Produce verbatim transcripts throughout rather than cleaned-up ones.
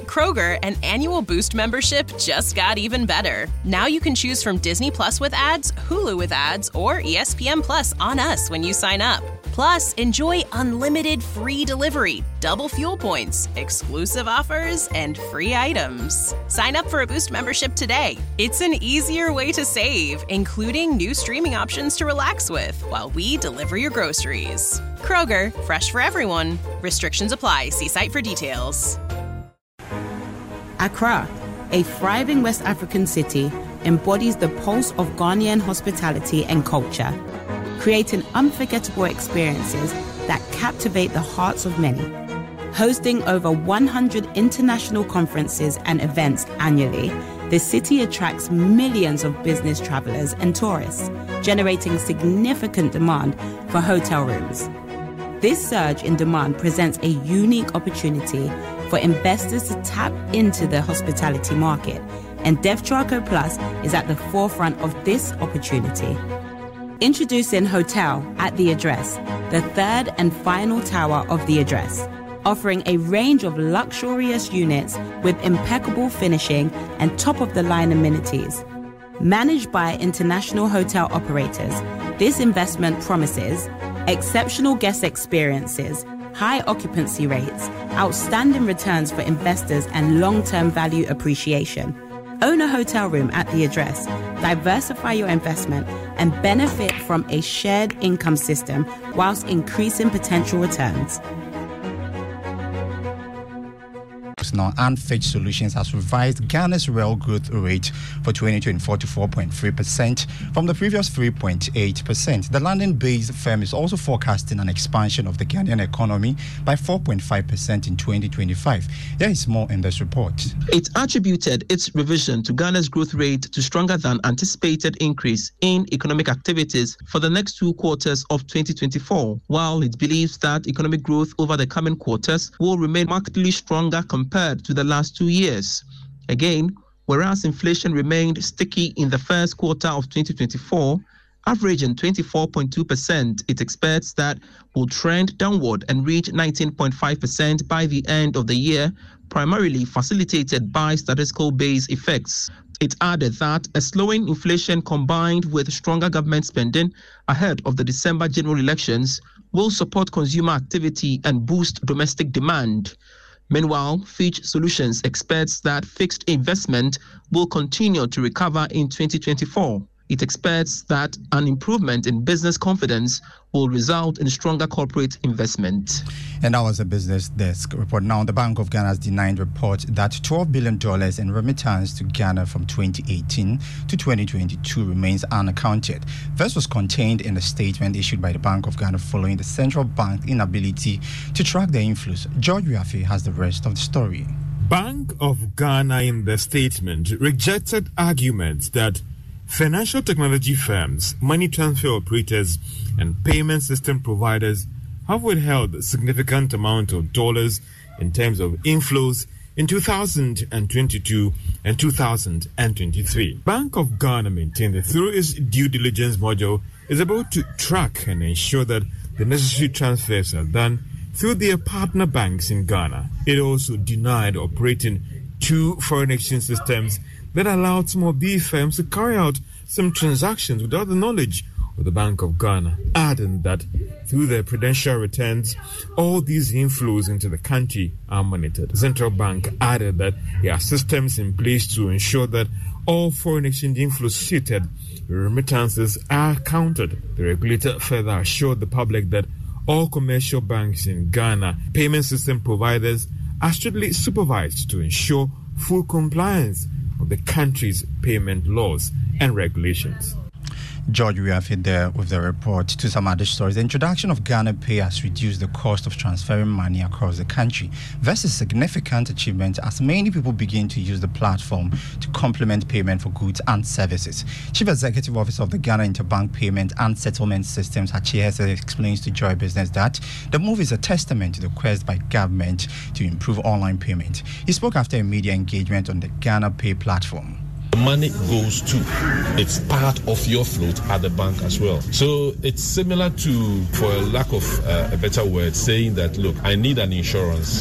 Kroger, an annual Boost membership just got even better. Now you can choose from Disney Plus with ads, Hulu with ads, or E S P N Plus on us when you sign up. Plus, enjoy unlimited free delivery, double fuel points, exclusive offers, and free items. Sign up for a Boost membership today. It's an easier way to save, including new streaming options to relax with while we deliver your groceries. Kroger, fresh for everyone. Restrictions apply. See site for details. Accra, a thriving West African city, embodies the pulse of Ghanaian hospitality and culture, creating unforgettable experiences that captivate the hearts of many. Hosting over one hundred international conferences and events annually, the city attracts millions of business travelers and tourists, generating significant demand for hotel rooms. This surge in demand presents a unique opportunity for investors to tap into the hospitality market, and DevTraco Plus is at the forefront of this opportunity. Introducing Hotel at the Address, the third and final tower of the Address, offering a range of luxurious units with impeccable finishing and top-of-the-line amenities. Managed by international hotel operators, this investment promises exceptional guest experiences, high occupancy rates, outstanding returns for investors, and long-term value appreciation. Own a hotel room at the Address, diversify your investment, and benefit from a shared income system whilst increasing potential returns. Now, and Fitch Solutions has revised Ghana's real growth rate for twenty twenty-four to four point three percent from the previous three point eight percent. The London-based firm is also forecasting an expansion of the Ghanaian economy by four point five percent in twenty twenty-five. There is more in this report. It attributed its revision to Ghana's growth rate to stronger than anticipated increase in economic activities for the next two quarters of twenty twenty-four, while it believes that economic growth over the coming quarters will remain markedly stronger compared to the last two years. Again, whereas inflation remained sticky in the first quarter of twenty twenty-four, averaging twenty-four point two percent, it expects that will trend downward and reach nineteen point five percent by the end of the year, primarily facilitated by statistical base effects. It added that a slowing inflation combined with stronger government spending ahead of the December general elections will support consumer activity and boost domestic demand. Meanwhile, Fitch Solutions expects that fixed investment will continue to recover in twenty twenty-four. It expects that an improvement in business confidence will result in stronger corporate investment. And that was a Business Desk report. Now, the Bank of Ghana has denied report that twelve billion dollars in remittance to Ghana from twenty eighteen to twenty twenty-two remains unaccounted. This was contained in a statement issued by the Bank of Ghana following the central bank's inability to track the inflows. George Wiafe has the rest of the story. Bank of Ghana in the statement rejected arguments that financial technology firms, money transfer operators, and payment system providers have withheld a significant amount of dollars in terms of inflows in two thousand twenty-two and two thousand twenty-three. Bank of Ghana maintained that through its due diligence module is about to track and ensure that the necessary transfers are done through their partner banks in Ghana. It also denied operating two foreign exchange systems that allowed some of these firms to carry out some transactions without the knowledge of the Bank of Ghana, adding that through their prudential returns, all these inflows into the country are monitored. The central bank added that there are systems in place to ensure that all foreign exchange inflows stated remittances are counted. The regulator further assured the public that all commercial banks in Ghana, payment system providers, are strictly supervised to ensure full compliance of the country's payment laws and regulations. George, we have hit there with the report. To some other stories, the introduction of Ghana Pay has reduced the cost of transferring money across the country. This is a significant achievement as many people begin to use the platform to complement payment for goods and services. Chief Executive Officer of the Ghana Interbank Payment and Settlement Systems, Hachi, explains to Joy Business that the move is a testament to the quest by government to improve online payment. He spoke after a media engagement on the Ghana Pay platform. Money goes to, it's part of your float at the bank as well. So it's similar to, for a lack of uh, a better word, saying that, look, I need an insurance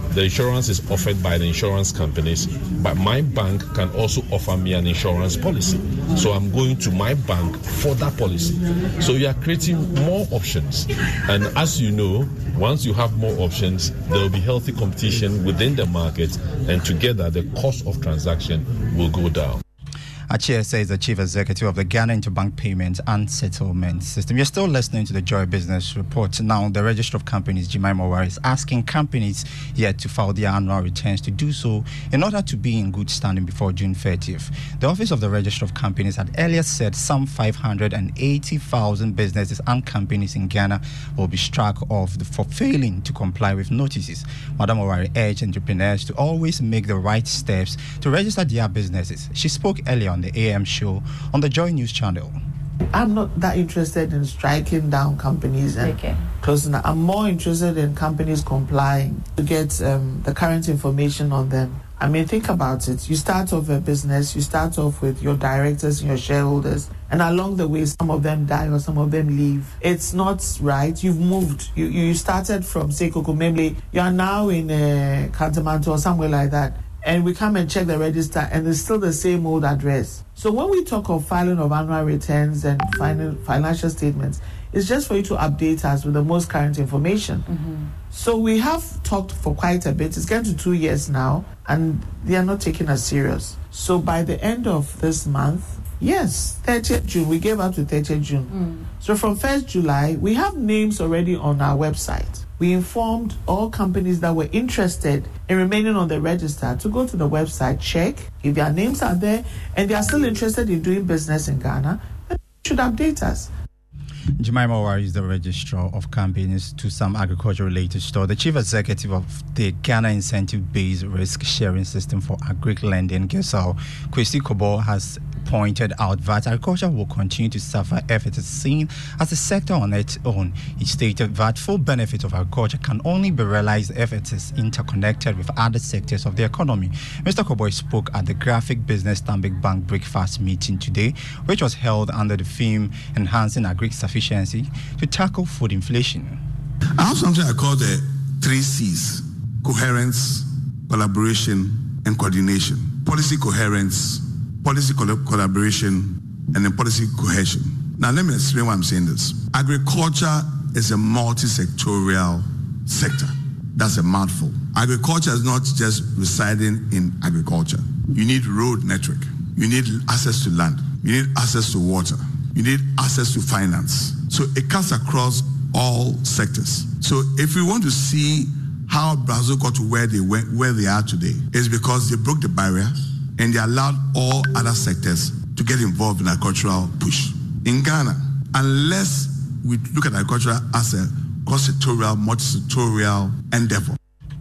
the insurance is offered by the insurance companies, but my bank can also offer me an insurance policy. So I'm going to my bank for that policy. So we are creating more options. And as you know, once you have more options, there will be healthy competition within the market, and together the cost of transaction will go down. Achia is the Chief Executive of the Ghana Interbank Payments and Settlement System. You're still listening to the Joy Business Report. Now, the Register of Companies, Jemima Oware, is asking companies yet to file their annual returns to do so in order to be in good standing before June thirtieth. The Office of the Register of Companies had earlier said some five hundred eighty thousand businesses and companies in Ghana will be struck off for failing to comply with notices. Madam Oware urged entrepreneurs to always make the right steps to register their businesses. She spoke earlier on the A M show on the Joy News channel. I'm not that interested in striking down companies and okay. closing them. I'm more interested in companies complying to get um, the current information on them. I mean, think about it. You start off a business, you start off with your directors and your shareholders, and along the way, some of them die or some of them leave. It's not right. You've moved. You you started from, say, Kokomemle. You are now in uh, Kantamanto or somewhere like that. And we come and check the register, and it's still the same old address. So when we talk of filing of annual returns and final, financial statements, it's just for you to update us with the most current information. Mm-hmm. So we have talked for quite a bit. It's getting to two years now, and they are not taking us serious. So by the end of this month, yes, thirtieth June, we gave up to thirtieth June. Mm. So from first July, we have names already on our website. We informed all companies that were interested in remaining on the register to go to the website, check if their names are there, and they are still interested in doing business in Ghana, then they should update us. Jemima Oware is the registrar of companies to some agriculture-related store, the chief executive of the Ghana Incentive-Based Risk Sharing System for Agric Lending, Gesal. Kwesi Kobo has pointed out that agriculture will continue to suffer if it is seen as a sector on its own. He stated that full benefit of agriculture can only be realized if it is interconnected with other sectors of the economy. Mister Kobo spoke at the Graphic Business Stanbic Bank Breakfast meeting today, which was held under the theme Enhancing Agric Sufficiency to Tackle Food Inflation. I have something I call the three C's: coherence, collaboration, and coordination. Policy coherence, policy collaboration, and then policy cohesion. Now, let me explain why I'm saying this. Agriculture is a multi-sectorial sector. That's a mouthful. Agriculture is not just residing in agriculture. You need road network. You need access to land. You need access to water. You need access to finance. So it cuts across all sectors. So if we want to see how Brazil got to where they went, where they are today, it's because they broke the barrier and they allowed all other sectors to get involved in agricultural push. In Ghana, unless we look at agriculture as a cross-sectorial, multi-sectorial endeavor.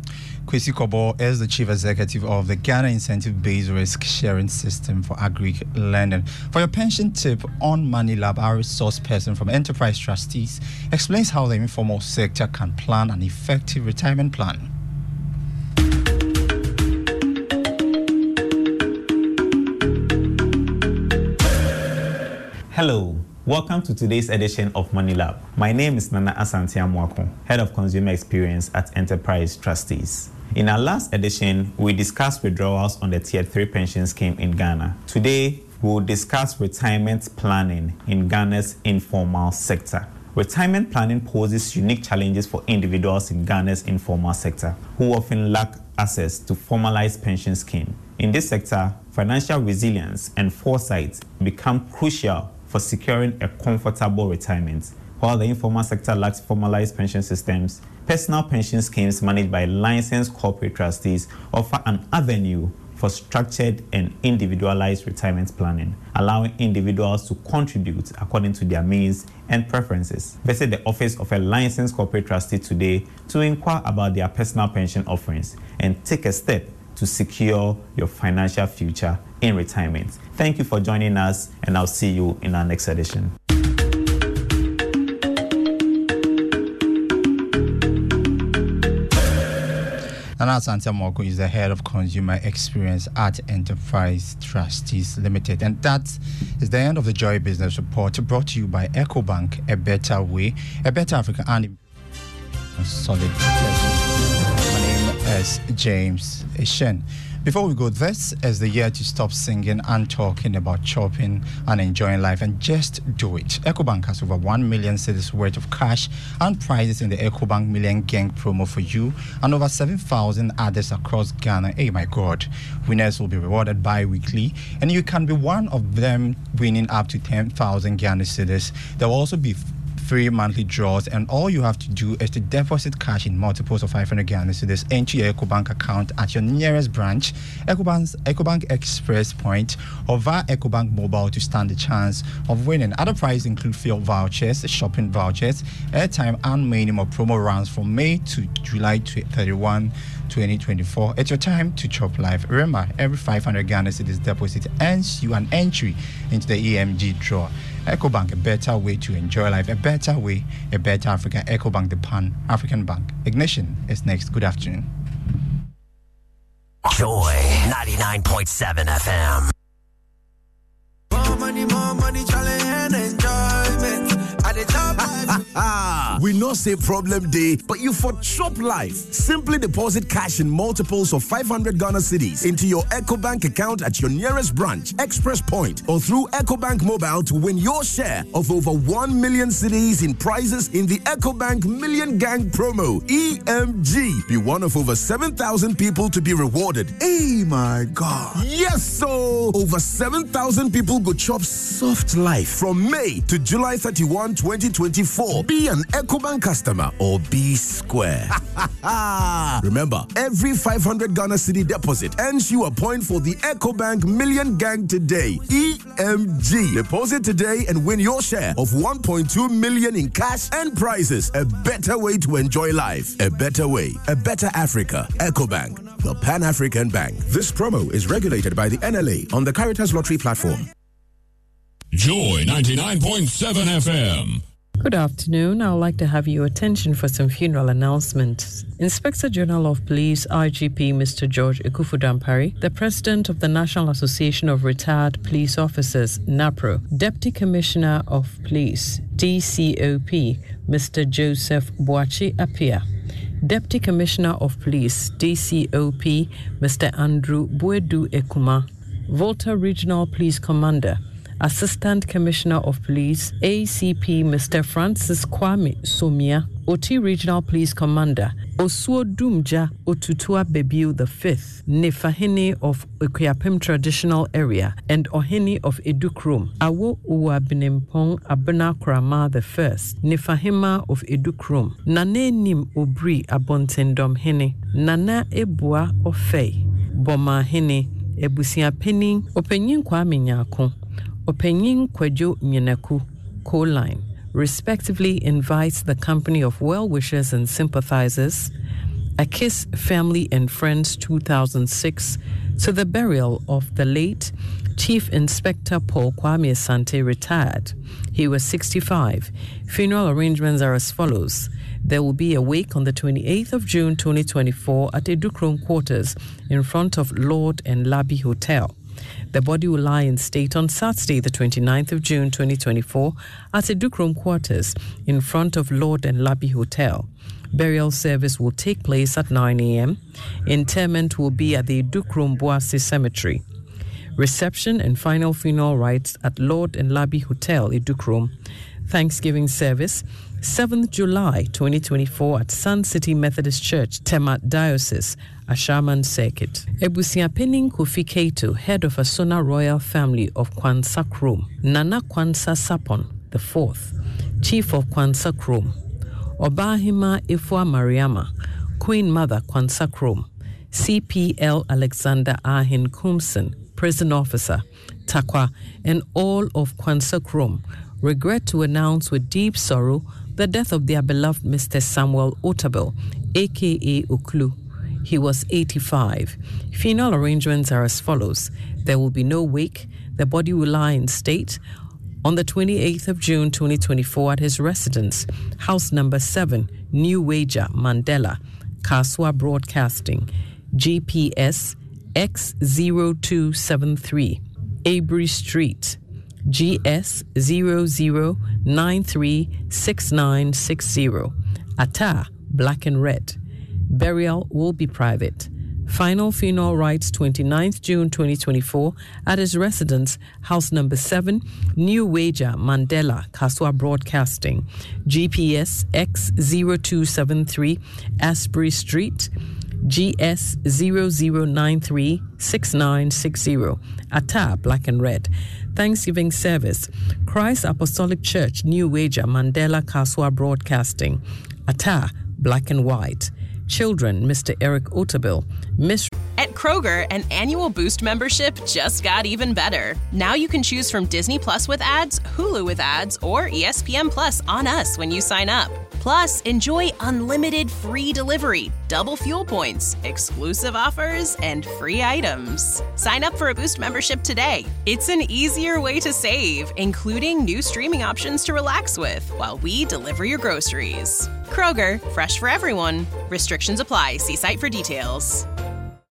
Kwesi Kobo is the chief executive of the Ghana Incentive-Based Risk Sharing System for Agric Lending. For your pension tip on Money Lab, our resource person from Enterprise Trustees explains how the informal sector can plan an effective retirement plan. Hello, welcome to today's edition of Money Lab. My name is Nana Asante Amoako, Head of Consumer Experience at Enterprise Trustees. In our last edition, we discussed withdrawals on the Tier three pension scheme in Ghana. Today, we will discuss retirement planning in Ghana's informal sector. Retirement planning poses unique challenges for individuals in Ghana's informal sector who often lack access to formalized pension scheme. In this sector, financial resilience and foresight become crucial for securing a comfortable retirement. While the informal sector lacks formalized pension systems, personal pension schemes managed by licensed corporate trustees offer an avenue for structured and individualized retirement planning, allowing individuals to contribute according to their means and preferences. Visit the office of a licensed corporate trustee today to inquire about their personal pension offerings and take a step to secure your financial future in retirement. Thank you for joining us, and I'll see you in our next edition. Nana Asante Amoako is the head of consumer experience at Enterprise Trustees Limited. And that is the end of the Joy Business Report, brought to you by EcoBank, a better way, a better Africa, and solid. My name is James Ishen. Before we go, this is the year to stop singing and talking about shopping and enjoying life and just do it. EcoBank has over one million cedis worth of cash and prizes in the EcoBank Million Gang promo for you and over seven thousand others across Ghana. Hey, my God. Winners will be rewarded bi-weekly and you can be one of them winning up to ten thousand Ghana cedis. There will also be free monthly draws, and all you have to do is to deposit cash in multiples of five hundred Ghana cedis into your EcoBank account at your nearest branch, EcoBank's EcoBank Express Point, or via EcoBank Mobile to stand the chance of winning. Other prizes include fuel vouchers, shopping vouchers, airtime, and many more. Promo runs from May to July thirty-first, twenty twenty-four. It's your time to chop life. Remember, every five hundred Ghana cedis deposit earns you an entry into the E M G draw. EcoBank, a better way to enjoy life, a better way, a better Africa. EcoBank, the Pan-African Bank. Ignition is next. Good afternoon. Joy ninety-nine point seven F M. More money, more money, challenge and enjoyment. At the top, we know say problem day, but you for chop life. Simply deposit cash in multiples of five hundred Ghana cedis into your EcoBank account at your nearest branch, Express Point, or through EcoBank Mobile to win your share of over one million cedis in prizes in the EcoBank Million Gang promo, E M G. Be one of over seven thousand people to be rewarded. Hey, my God. Yes, so over seven thousand people go chop soft life from May to July thirty-first, twenty twenty-four. Be an EcoBank customer or be square. Remember, every five hundred Ghana cedi deposit earns you a point for the EcoBank Million Gang today. E M G. Deposit today and win your share of one point two million in cash and prizes. A better way to enjoy life. A better way. A better Africa. EcoBank, the Pan-African Bank. This promo is regulated by the N L A on the Caritas Lottery platform. Joy ninety-nine point seven F M. Good afternoon. I would like to have your attention for some funeral announcements. Inspector General of Police, I G P Mister George Ekufu Dampare, the President of the National Association of Retired Police Officers, NAPRO, Deputy Commissioner of Police, D C O P, Mister Joseph Boachi Apia, Deputy Commissioner of Police, D C O P, Mister Andrew Buedu Ekuma, Volta Regional Police Commander, Assistant Commissioner of Police, A C P Mister Francis Kwame Somia, O T Regional Police Commander, Osuo Dumja Otutua Bebiu the Fifth, Nefahene of Okuapem Traditional Area, and Ohene of Edukrum, Awo Uwa Binempong Abena Krama the First, Nefahema of Edukrum, Nane Nim Obri Abontendom Hene, Nana Ebua Ofei, Boma Hene, Ebusia Penning, Openyin Kwame Nyako, Openyin Kwejo Nyenaku, Co-Line, respectively invites the company of well-wishers and sympathizers, A Kiss Family and Friends two thousand six, to the burial of the late Chief Inspector Paul Kwame Asante, retired. He was sixty-five. Funeral arrangements are as follows. There will be a wake on the twenty-eighth of June twenty twenty-four at Edukrum Quarters in front of Lord and Labby Hotel. The body will lie in state on Saturday, the twenty-ninth of June twenty twenty-four, at Edukrum Quarters in front of Lord and Labby Hotel. Burial service will take place at nine a.m. Interment will be at the Edukrum Boase Cemetery. Reception and final funeral rites at Lord and Labby Hotel, Edukrum. Thanksgiving service, seventh of July twenty twenty-four at Sun City Methodist Church, Temat Diocese, Ashaman Circuit. Ebusia Penning Kofi Keito, head of Asona Royal Family of Kwansa Krom. Nana Kwansa Sapon, the fourth, Chief of Kwansa Krom. Obahima Ifwa Mariama, Queen Mother Kwansa Krom. C P L Alexander Ahin Kumsen, prison officer, Takwa, and all of Kwansa Krom regret to announce with deep sorrow the death of their beloved Mister Samuel Otabel, a k a. Oklu. He was eighty-five. Funeral arrangements are as follows. There will be no wake. The body will lie in state on the twenty-eighth of June twenty twenty-four at his residence, house number seven, New Wager, Mandela, Kaswa Broadcasting, G P S X zero two seven three, Avery Street, G S zero zero nine three six nine six zero, Ata, black and red. Burial will be private. Final funeral rites twenty-ninth June twenty twenty-four at his residence, house number seven, New Wager, Mandela, Kaswa Broadcasting, G P S X zero two seven three, Asbury Street, G S zero zero nine three six nine six zero, Ata, Black and Red. Thanksgiving service, Christ Apostolic Church, New Wager, Mandela, Kaswa Broadcasting, Ata, Black and White. Children, Mister Eric Otabil, Miss. At Kroger, an annual Boost membership just got even better. Now you can choose from Disney Plus with ads, Hulu with ads, or E S P N Plus on us when you sign up. Plus, enjoy unlimited free delivery, double fuel points, exclusive offers, and free items. Sign up for a Boost membership today. It's an easier way to save, including new streaming options to relax with while we deliver your groceries. Kroger, fresh for everyone. Restrictions apply. See site for details.